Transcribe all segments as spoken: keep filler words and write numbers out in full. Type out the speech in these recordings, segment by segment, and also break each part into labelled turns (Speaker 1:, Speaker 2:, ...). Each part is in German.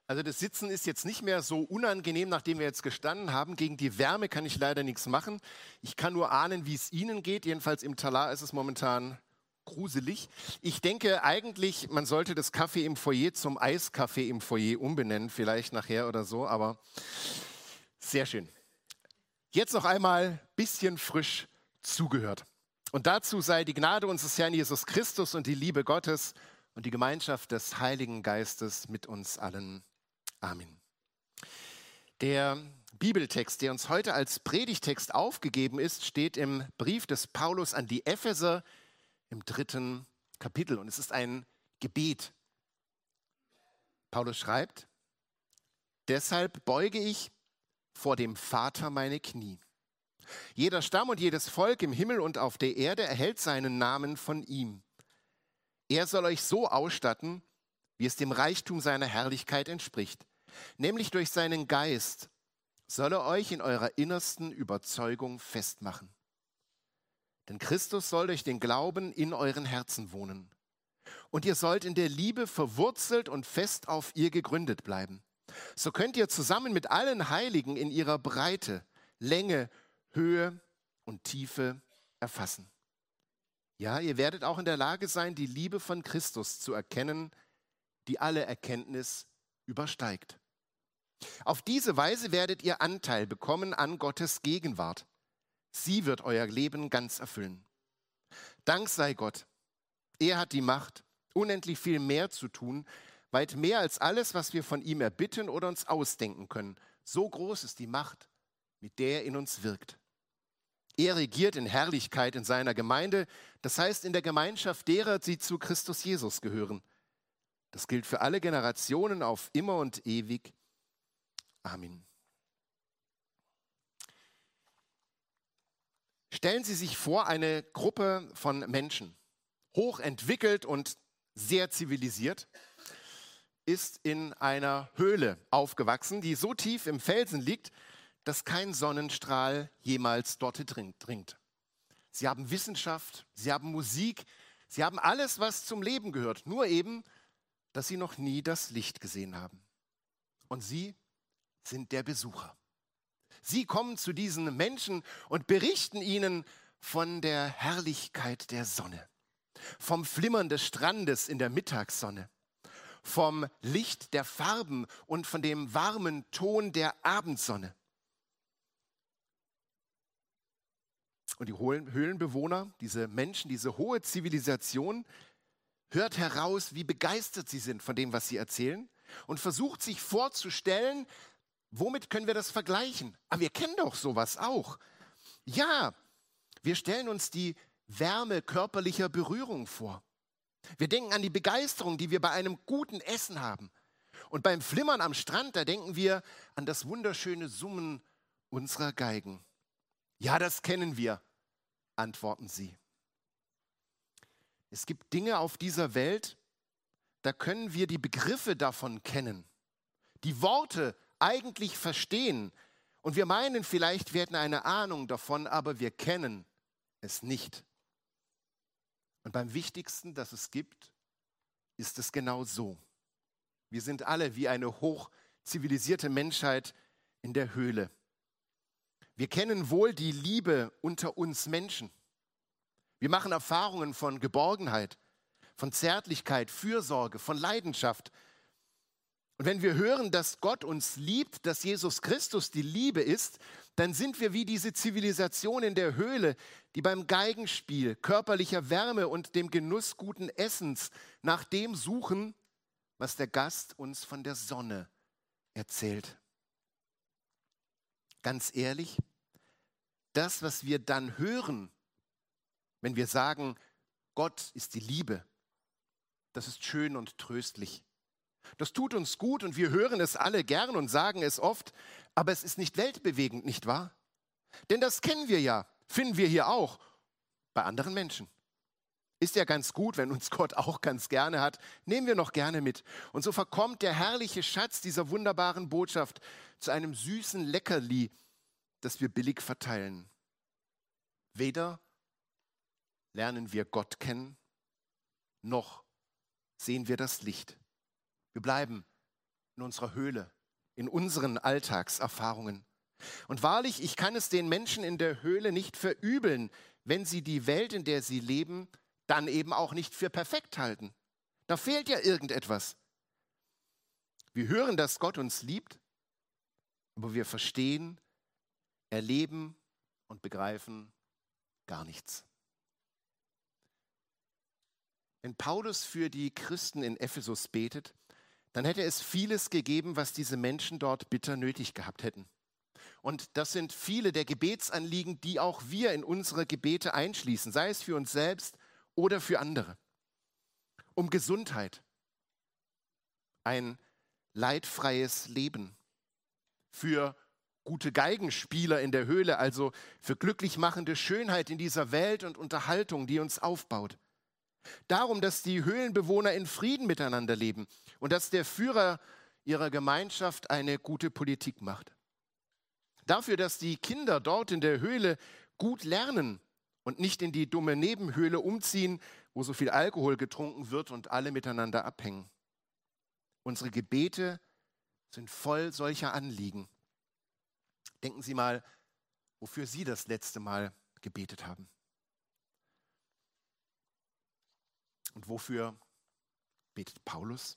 Speaker 1: Also das Sitzen ist jetzt nicht mehr so unangenehm, nachdem wir jetzt gestanden haben. Gegen die Wärme kann ich leider nichts machen. Ich kann nur ahnen, wie es Ihnen geht. Jedenfalls im Talar ist es momentan gruselig. Ich denke eigentlich, man sollte das Kaffee im Foyer zum Eiskaffee im Foyer umbenennen, vielleicht nachher oder so, aber sehr schön. Jetzt noch einmal ein bisschen frisch zugehört. Und dazu sei die Gnade unseres Herrn Jesus Christus und die Liebe Gottes und die Gemeinschaft des Heiligen Geistes mit uns allen. Amen. Der Bibeltext, der uns heute als Predigtext aufgegeben ist, steht im Brief des Paulus an die Epheser im dritten Kapitel. Und es ist ein Gebet. Paulus schreibt: Deshalb beuge ich vor dem Vater meine Knie. Jeder Stamm und jedes Volk im Himmel und auf der Erde erhält seinen Namen von ihm. Er soll euch so ausstatten, wie es dem Reichtum seiner Herrlichkeit entspricht. Nämlich durch seinen Geist soll er euch in eurer innersten Überzeugung festmachen. Denn Christus soll durch den Glauben in euren Herzen wohnen. Und ihr sollt in der Liebe verwurzelt und fest auf ihr gegründet bleiben. So könnt ihr zusammen mit allen Heiligen in ihrer Breite, Länge, Höhe und Tiefe erfassen. Ja, ihr werdet auch in der Lage sein, die Liebe von Christus zu erkennen, die alle Erkenntnis übersteigt. Auf diese Weise werdet ihr Anteil bekommen an Gottes Gegenwart. Sie wird euer Leben ganz erfüllen. Dank sei Gott. Er hat die Macht, unendlich viel mehr zu tun, weit mehr als alles, was wir von ihm erbitten oder uns ausdenken können. So groß ist die Macht, mit der er in uns wirkt. Er regiert in Herrlichkeit in seiner Gemeinde, das heißt in der Gemeinschaft derer, die zu Christus Jesus gehören. Das gilt für alle Generationen auf immer und ewig. Amen. Stellen Sie sich vor, eine Gruppe von Menschen, hochentwickelt und sehr zivilisiert, ist in einer Höhle aufgewachsen, die so tief im Felsen liegt, dass kein Sonnenstrahl jemals dort dringt. Sie haben Wissenschaft, sie haben Musik, sie haben alles, was zum Leben gehört, nur eben, dass sie noch nie das Licht gesehen haben. Und sie sind der Besucher. Sie kommen zu diesen Menschen und berichten ihnen von der Herrlichkeit der Sonne, vom Flimmern des Strandes in der Mittagssonne, vom Licht der Farben und von dem warmen Ton der Abendsonne. Und die Höhlenbewohner, diese Menschen, diese hohe Zivilisation, hört heraus, wie begeistert sie sind von dem, was sie erzählen und versucht sich vorzustellen, womit können wir das vergleichen? Aber wir kennen doch sowas auch. Ja, wir stellen uns die Wärme körperlicher Berührung vor. Wir denken an die Begeisterung, die wir bei einem guten Essen haben. Und beim Flimmern am Strand, da denken wir an das wunderschöne Summen unserer Geigen. Ja, das kennen wir, antworten sie. Es gibt Dinge auf dieser Welt, da können wir die Begriffe davon kennen, die Worte eigentlich verstehen. Und wir meinen vielleicht, wir hätten eine Ahnung davon, aber wir kennen es nicht. Und beim Wichtigsten, das es gibt, ist es genau so. Wir sind alle wie eine hochzivilisierte Menschheit in der Höhle. Wir kennen wohl die Liebe unter uns Menschen. Wir machen Erfahrungen von Geborgenheit, von Zärtlichkeit, Fürsorge, von Leidenschaft. Und wenn wir hören, dass Gott uns liebt, dass Jesus Christus die Liebe ist, dann sind wir wie diese Zivilisation in der Höhle, die beim Geigenspiel, körperlicher Wärme und dem Genuss guten Essens nach dem suchen, was der Gast uns von der Sonne erzählt. Ganz ehrlich, das, was wir dann hören, wenn wir sagen, Gott ist die Liebe, das ist schön und tröstlich. Das tut uns gut und wir hören es alle gern und sagen es oft, aber es ist nicht weltbewegend, nicht wahr? Denn das kennen wir ja, finden wir hier auch bei anderen Menschen. Ist ja ganz gut, wenn uns Gott auch ganz gerne hat, nehmen wir noch gerne mit. Und so verkommt der herrliche Schatz dieser wunderbaren Botschaft zu einem süßen Leckerli, das wir billig verteilen. Weder lernen wir Gott kennen, noch sehen wir das Licht. Wir bleiben in unserer Höhle, in unseren Alltagserfahrungen. Und wahrlich, ich kann es den Menschen in der Höhle nicht verübeln, wenn sie die Welt, in der sie leben, dann eben auch nicht für perfekt halten. Da fehlt ja irgendetwas. Wir hören, dass Gott uns liebt, aber wir verstehen, erleben und begreifen gar nichts. Wenn Paulus für die Christen in Ephesus betet, dann hätte es vieles gegeben, was diese Menschen dort bitter nötig gehabt hätten. Und das sind viele der Gebetsanliegen, die auch wir in unsere Gebete einschließen, sei es für uns selbst oder für andere. Um Gesundheit, ein leidfreies Leben, für gute Geigenspieler in der Höhle, also für glücklich machende Schönheit in dieser Welt und Unterhaltung, die uns aufbaut. Darum, dass die Höhlenbewohner in Frieden miteinander leben und dass der Führer ihrer Gemeinschaft eine gute Politik macht. Dafür, dass die Kinder dort in der Höhle gut lernen und nicht in die dumme Nebenhöhle umziehen, wo so viel Alkohol getrunken wird und alle miteinander abhängen. Unsere Gebete sind voll solcher Anliegen. Denken Sie mal, wofür Sie das letzte Mal gebetet haben. Und wofür betet Paulus?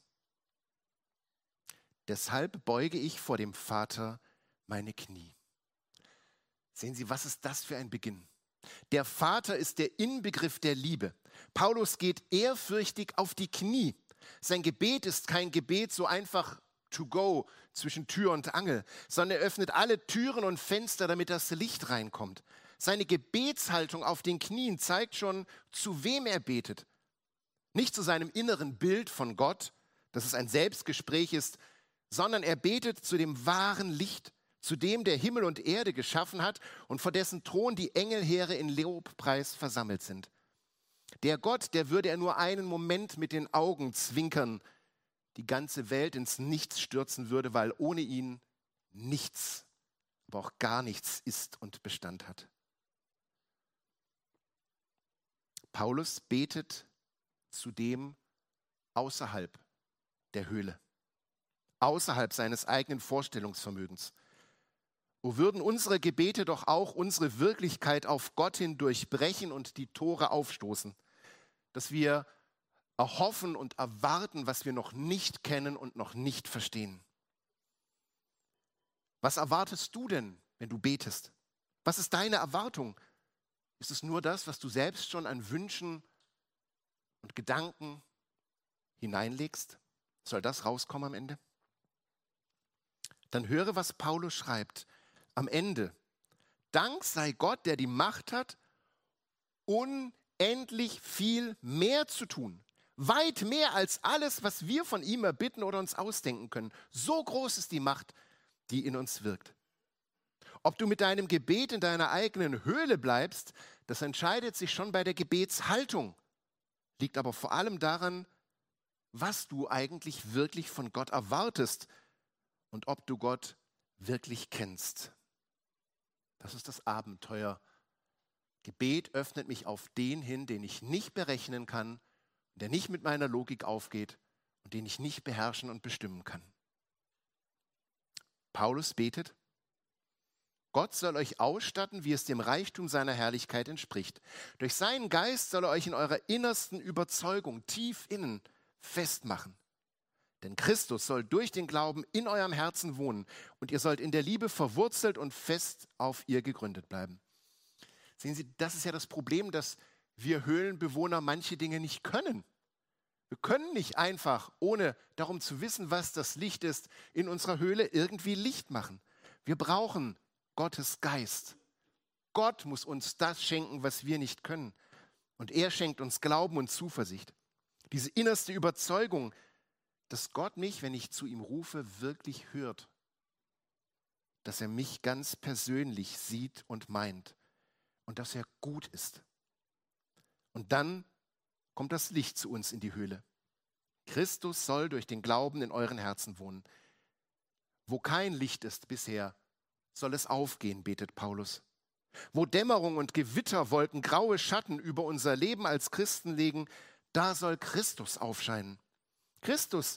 Speaker 1: Deshalb beuge ich vor dem Vater meine Knie. Sehen Sie, was ist das für ein Beginn? Der Vater ist der Inbegriff der Liebe. Paulus geht ehrfürchtig auf die Knie. Sein Gebet ist kein Gebet so einfach to go zwischen Tür und Angel, sondern er öffnet alle Türen und Fenster, damit das Licht reinkommt. Seine Gebetshaltung auf den Knien zeigt schon, zu wem er betet. Nicht zu seinem inneren Bild von Gott, dass es ein Selbstgespräch ist, sondern er betet zu dem wahren Licht, zu dem, der Himmel und Erde geschaffen hat und vor dessen Thron die Engelheere in Lobpreis versammelt sind. Der Gott, der würde er nur einen Moment mit den Augen zwinkern, die ganze Welt ins Nichts stürzen würde, weil ohne ihn nichts, aber auch gar nichts ist und Bestand hat. Paulus betet zudem außerhalb der Höhle, außerhalb seines eigenen Vorstellungsvermögens. Wo würden unsere Gebete doch auch unsere Wirklichkeit auf Gott hin durchbrechen und die Tore aufstoßen, dass wir erhoffen und erwarten, was wir noch nicht kennen und noch nicht verstehen. Was erwartest du denn, wenn du betest? Was ist deine Erwartung? Ist es nur das, was du selbst schon an Wünschen und Gedanken hineinlegst? Soll das rauskommen am Ende? Dann höre, was Paulus schreibt. Am Ende: Dank sei Gott, der die Macht hat, unendlich viel mehr zu tun. Weit mehr als alles, was wir von ihm erbitten oder uns ausdenken können. So groß ist die Macht, die in uns wirkt. Ob du mit deinem Gebet in deiner eigenen Höhle bleibst, das entscheidet sich schon bei der Gebetshaltung. Liegt aber vor allem daran, was du eigentlich wirklich von Gott erwartest und ob du Gott wirklich kennst. Das ist das Abenteuer. Gebet öffnet mich auf den hin, den ich nicht berechnen kann, der nicht mit meiner Logik aufgeht und den ich nicht beherrschen und bestimmen kann. Paulus betet: Gott soll euch ausstatten, wie es dem Reichtum seiner Herrlichkeit entspricht. Durch seinen Geist soll er euch in eurer innersten Überzeugung tief innen festmachen. Denn Christus soll durch den Glauben in eurem Herzen wohnen und ihr sollt in der Liebe verwurzelt und fest auf ihr gegründet bleiben. Sehen Sie, das ist ja das Problem, dass wir Höhlenbewohner manche Dinge nicht können. Wir können nicht einfach, ohne darum zu wissen, was das Licht ist, in unserer Höhle irgendwie Licht machen. Wir brauchen Gottes Geist. Gott muss uns das schenken, was wir nicht können. Und er schenkt uns Glauben und Zuversicht. Diese innerste Überzeugung, dass Gott mich, wenn ich zu ihm rufe, wirklich hört. Dass er mich ganz persönlich sieht und meint. Und dass er gut ist. Und dann kommt das Licht zu uns in die Höhle. Christus soll durch den Glauben in euren Herzen wohnen. Wo kein Licht ist bisher, soll es aufgehen, betet Paulus. Wo Dämmerung und Gewitterwolken graue Schatten über unser Leben als Christen legen, da soll Christus aufscheinen. Christus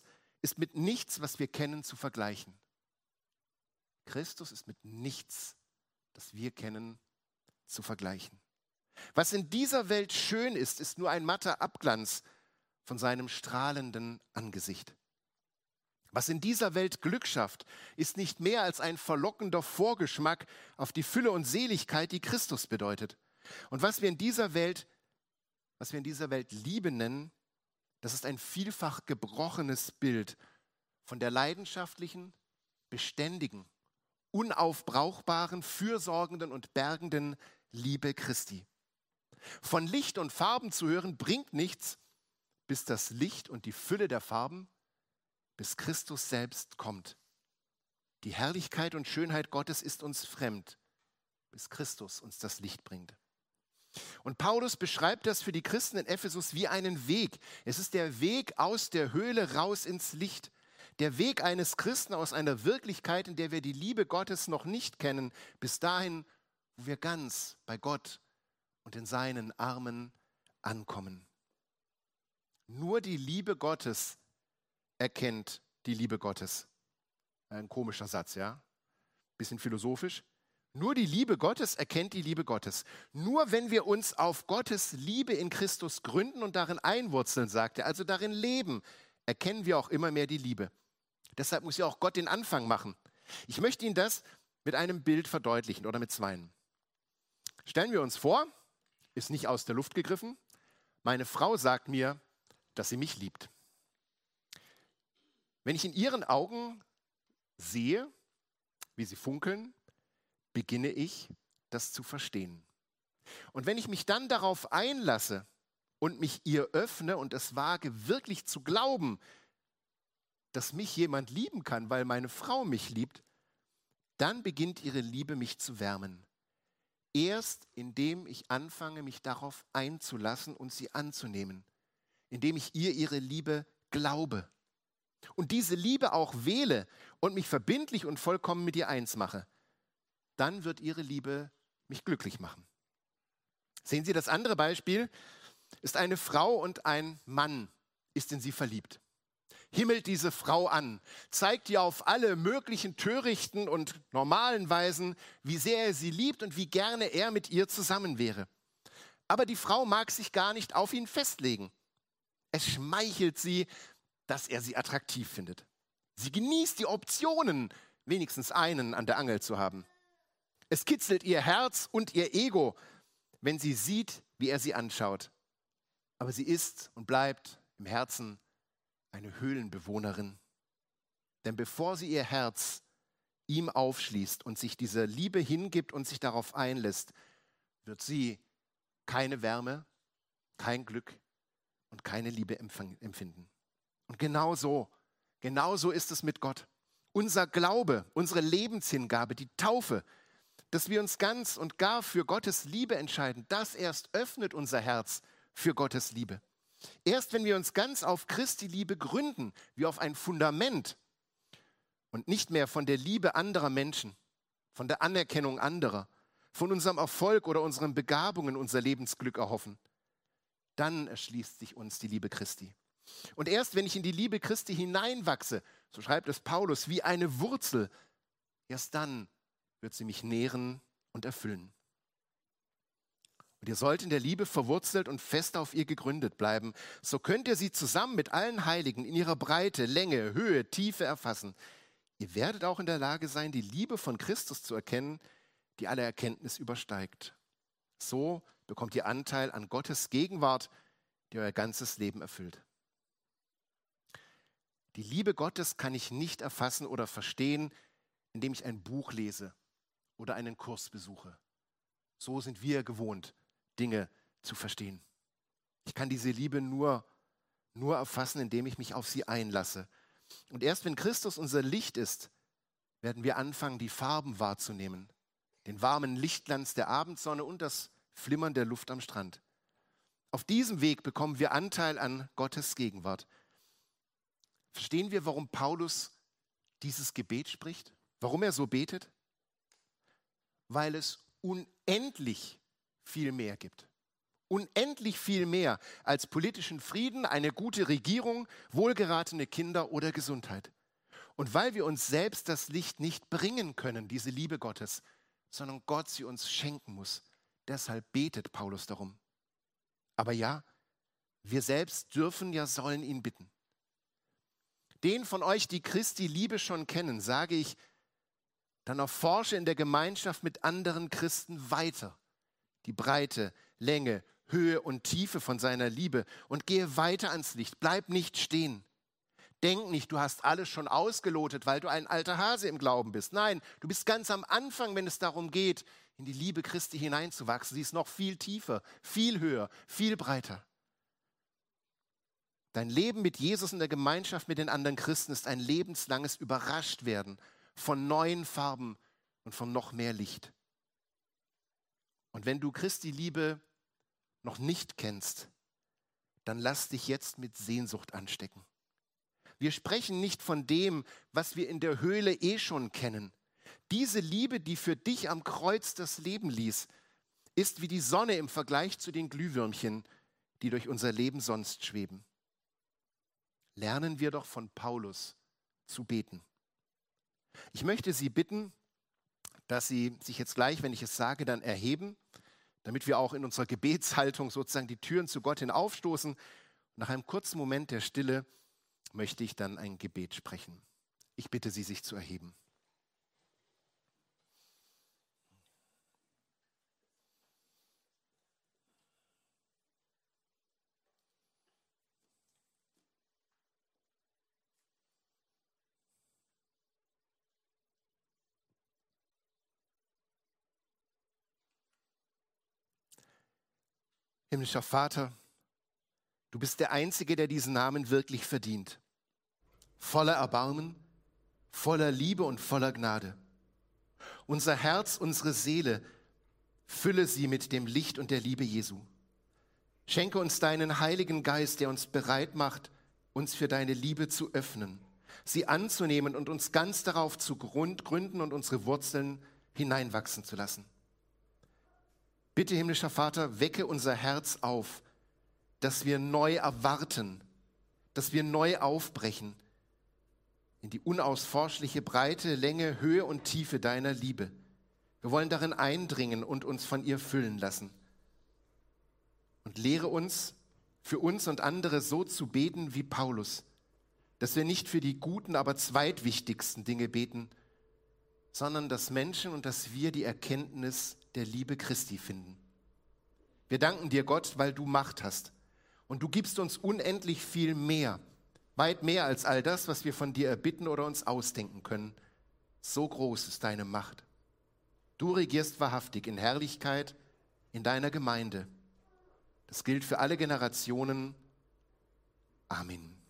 Speaker 1: ist mit nichts, was wir kennen, zu vergleichen. Christus ist mit nichts, das wir kennen, zu vergleichen. Was in dieser Welt schön ist, ist nur ein matter Abglanz von seinem strahlenden Angesicht. Was in dieser Welt Glück schafft, ist nicht mehr als ein verlockender Vorgeschmack auf die Fülle und Seligkeit, die Christus bedeutet. Und was wir in dieser Welt, was wir in dieser Welt Liebe nennen, das ist ein vielfach gebrochenes Bild von der leidenschaftlichen, beständigen, unaufbrauchbaren, fürsorgenden und bergenden Liebe Christi. Von Licht und Farben zu hören bringt nichts, bis das Licht und die Fülle der Farben, bis Christus selbst kommt. Die Herrlichkeit und Schönheit Gottes ist uns fremd, bis Christus uns das Licht bringt. Und Paulus beschreibt das für die Christen in Ephesus wie einen Weg. Es ist der Weg aus der Höhle raus ins Licht. Der Weg eines Christen aus einer Wirklichkeit, in der wir die Liebe Gottes noch nicht kennen, bis dahin, wo wir ganz bei Gott und in seinen Armen ankommen. Nur die Liebe Gottes erkennt die Liebe Gottes. Ein komischer Satz, ja? Bisschen philosophisch. Nur die Liebe Gottes erkennt die Liebe Gottes. Nur wenn wir uns auf Gottes Liebe in Christus gründen und darin einwurzeln, sagt er, also darin leben, erkennen wir auch immer mehr die Liebe. Deshalb muss ja auch Gott den Anfang machen. Ich möchte Ihnen das mit einem Bild verdeutlichen oder mit zweien. Stellen wir uns vor, ist nicht aus der Luft gegriffen, meine Frau sagt mir, dass sie mich liebt. Wenn ich in ihren Augen sehe, wie sie funkeln, beginne ich, das zu verstehen. Und wenn ich mich dann darauf einlasse und mich ihr öffne und es wage, wirklich zu glauben, dass mich jemand lieben kann, weil meine Frau mich liebt, dann beginnt ihre Liebe, mich zu wärmen. Erst indem ich anfange, mich darauf einzulassen und sie anzunehmen, indem ich ihr ihre Liebe glaube und diese Liebe auch wähle und mich verbindlich und vollkommen mit ihr eins mache, dann wird ihre Liebe mich glücklich machen. Sehen Sie, das andere Beispiel ist eine Frau und ein Mann ist in sie verliebt. Himmelt diese Frau an, zeigt ihr auf alle möglichen törichten und normalen Weisen, wie sehr er sie liebt und wie gerne er mit ihr zusammen wäre. Aber die Frau mag sich gar nicht auf ihn festlegen. Es schmeichelt sie, dass er sie attraktiv findet. Sie genießt die Optionen, wenigstens einen an der Angel zu haben. Es kitzelt ihr Herz und ihr Ego, wenn sie sieht, wie er sie anschaut. Aber sie ist und bleibt im Herzen eine Höhlenbewohnerin. Denn bevor sie ihr Herz ihm aufschließt und sich dieser Liebe hingibt und sich darauf einlässt, wird sie keine Wärme, kein Glück und keine Liebe empfinden. Und genau so, genau so ist es mit Gott. Unser Glaube, unsere Lebenshingabe, die Taufe, dass wir uns ganz und gar für Gottes Liebe entscheiden, das erst öffnet unser Herz für Gottes Liebe. Erst wenn wir uns ganz auf Christi Liebe gründen, wie auf ein Fundament und nicht mehr von der Liebe anderer Menschen, von der Anerkennung anderer, von unserem Erfolg oder unseren Begabungen unser Lebensglück erhoffen, dann erschließt sich uns die Liebe Christi. Und erst wenn ich in die Liebe Christi hineinwachse, so schreibt es Paulus, wie eine Wurzel, erst dann wird sie mich nähren und erfüllen. Und ihr sollt in der Liebe verwurzelt und fest auf ihr gegründet bleiben. So könnt ihr sie zusammen mit allen Heiligen in ihrer Breite, Länge, Höhe, Tiefe erfassen. Ihr werdet auch in der Lage sein, die Liebe von Christus zu erkennen, die alle Erkenntnis übersteigt. So bekommt ihr Anteil an Gottes Gegenwart, die euer ganzes Leben erfüllt. Die Liebe Gottes kann ich nicht erfassen oder verstehen, indem ich ein Buch lese oder einen Kurs besuche. So sind wir gewohnt, Dinge zu verstehen. Ich kann diese Liebe nur, nur erfassen, indem ich mich auf sie einlasse. Und erst wenn Christus unser Licht ist, werden wir anfangen, die Farben wahrzunehmen. Den warmen Lichtglanz der Abendsonne und das Flimmern der Luft am Strand. Auf diesem Weg bekommen wir Anteil an Gottes Gegenwart. Verstehen wir, warum Paulus dieses Gebet spricht? Warum er so betet? Weil es unendlich viel mehr gibt. unendlich viel mehr als politischen Frieden, eine gute Regierung, wohlgeratene Kinder oder Gesundheit. Und weil wir uns selbst das Licht nicht bringen können, diese Liebe Gottes, sondern Gott sie uns schenken muss, deshalb betet Paulus darum. Aber ja, wir selbst dürfen, ja sollen ihn bitten. Den von euch, die Christi Liebe schon kennen, sage ich, dann erforsche in der Gemeinschaft mit anderen Christen weiter die Breite, Länge, Höhe und Tiefe von seiner Liebe und gehe weiter ans Licht. Bleib nicht stehen. Denk nicht, du hast alles schon ausgelotet, weil du ein alter Hase im Glauben bist. Nein, du bist ganz am Anfang, wenn es darum geht, in die Liebe Christi hineinzuwachsen. Sie ist noch viel tiefer, viel höher, viel breiter. Dein Leben mit Jesus in der Gemeinschaft mit den anderen Christen ist ein lebenslanges Überraschtwerden von neuen Farben und von noch mehr Licht. Und wenn du Christi Liebe noch nicht kennst, dann lass dich jetzt mit Sehnsucht anstecken. Wir sprechen nicht von dem, was wir in der Höhle eh schon kennen. Diese Liebe, die für dich am Kreuz das Leben ließ, ist wie die Sonne im Vergleich zu den Glühwürmchen, die durch unser Leben sonst schweben. Lernen wir doch von Paulus zu beten. Ich möchte Sie bitten, dass Sie sich jetzt gleich, wenn ich es sage, dann erheben, damit wir auch in unserer Gebetshaltung sozusagen die Türen zu Gott hin aufstoßen. Nach einem kurzen Moment der Stille möchte ich dann ein Gebet sprechen. Ich bitte Sie, sich zu erheben. Himmlischer Vater, du bist der Einzige, der diesen Namen wirklich verdient. Voller Erbarmen, voller Liebe und voller Gnade. Unser Herz, unsere Seele, fülle sie mit dem Licht und der Liebe Jesu. Schenke uns deinen Heiligen Geist, der uns bereit macht, uns für deine Liebe zu öffnen, sie anzunehmen und uns ganz darauf zu gründen und unsere Wurzeln hineinwachsen zu lassen. Bitte, himmlischer Vater, wecke unser Herz auf, dass wir neu erwarten, dass wir neu aufbrechen in die unausforschliche Breite, Länge, Höhe und Tiefe deiner Liebe. Wir wollen darin eindringen und uns von ihr füllen lassen. Und lehre uns, für uns und andere so zu beten wie Paulus, dass wir nicht für die guten, aber zweitwichtigsten Dinge beten, sondern dass Menschen und dass wir die Erkenntnis der Liebe Christi finden. Wir danken dir, Gott, weil du Macht hast. Und du gibst uns unendlich viel mehr, weit mehr als all das, was wir von dir erbitten oder uns ausdenken können. So groß ist deine Macht. Du regierst wahrhaftig in Herrlichkeit in deiner Gemeinde. Das gilt für alle Generationen. Amen.